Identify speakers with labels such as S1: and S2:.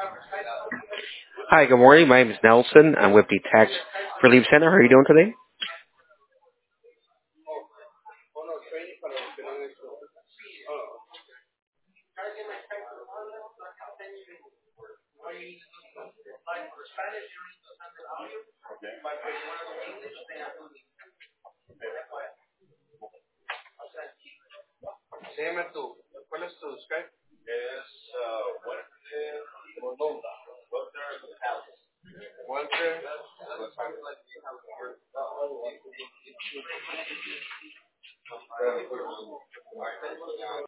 S1: Hi, good morning. My name is Nelson. I'm with the Tax Relief Center. How are you doing today?